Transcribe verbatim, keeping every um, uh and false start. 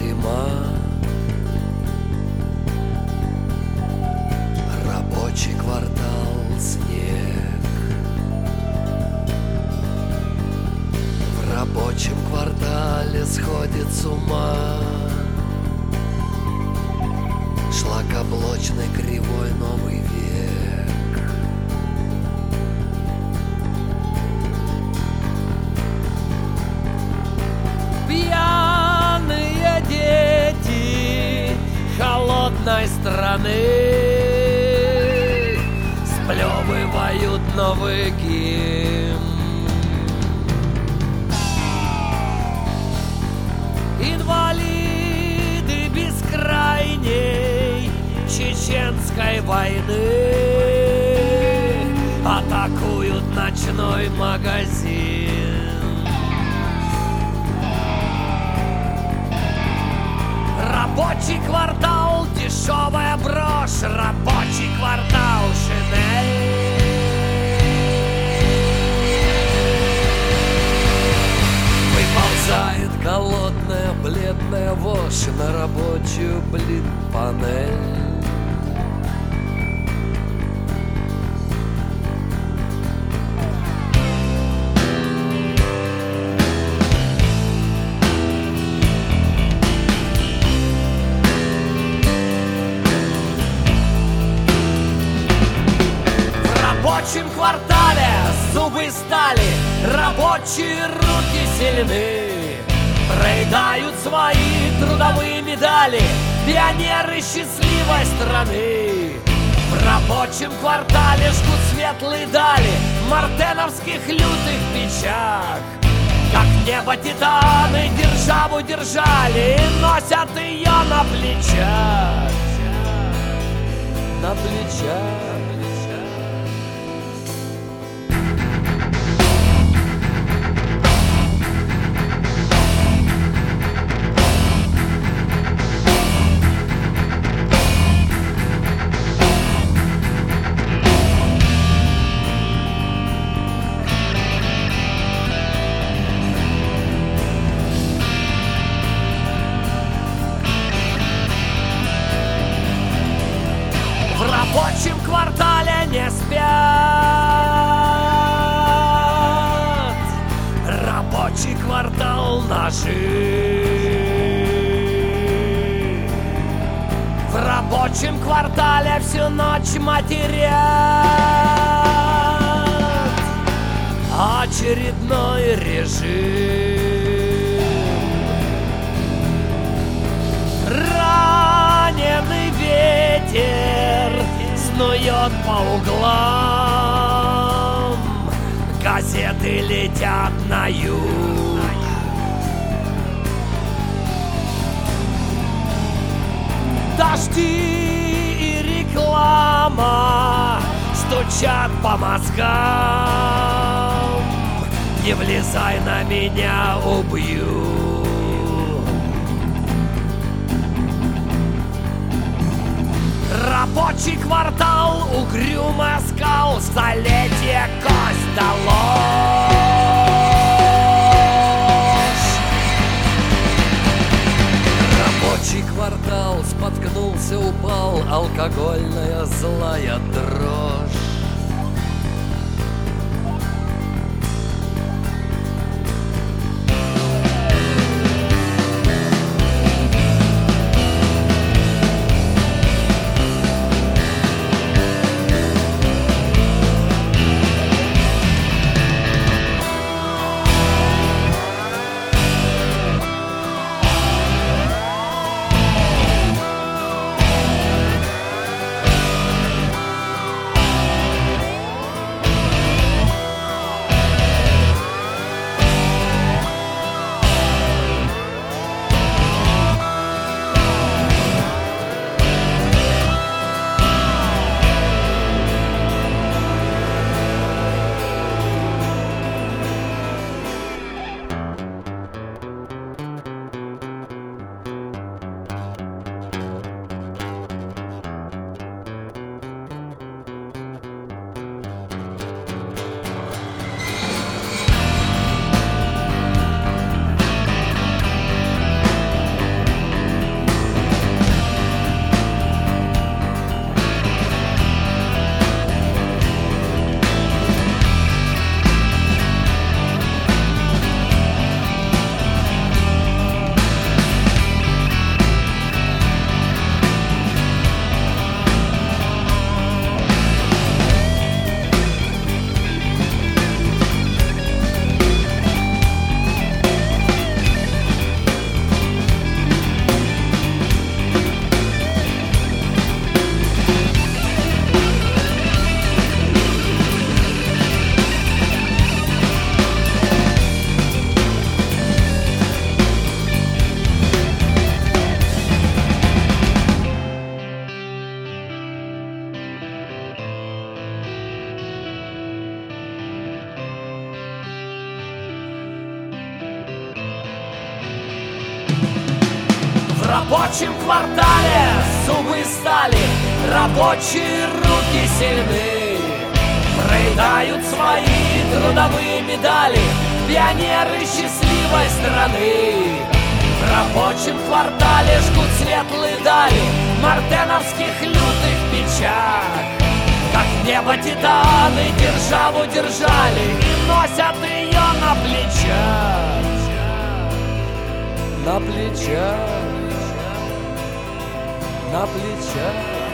зима. Рабочий квартал, снег. В рабочем квартале сходит с ума шлакоблочный кривой новый век. Пьяные дети холодной страны сплевывают новый гимн. Инвалиды бескрайней чеченской войны атакуют ночной магазин. Рабочий квартал, дешевая брошь, рабочий квартал, Шинель. Выползает голодная, бледная вошь на рабочую, блин, панель. В рабочем квартале зубы стали, рабочие руки сильны. Проедают свои трудовые медали пионеры счастливой страны. В рабочем квартале жгут светлые дали мартеновских лютых печах. Как небо титаны державу держали и носят ее на плечах. На плечах. В рабочем квартале не спят. Рабочий квартал ножи. В рабочем квартале всю ночь матерят очередной режим. Раненый ветер снует по углам, газеты летят на юг. Дожди и реклама стучат по мозгам. Не влезай на меня, убью. Рабочий квартал, угрюмый оскал, столетие кость да ложь. Рабочий квартал споткнулся, упал, алкогольная злая дрожь. рабочем квартале зубы стали, рабочие руки сильны, проедают свои трудовые медали пионеры счастливой страны. В рабочем квартале жгут светлые дали мартеновских лютых печах, как небо титаны державу держали и носят ее на плечах. На плечах, на плечах.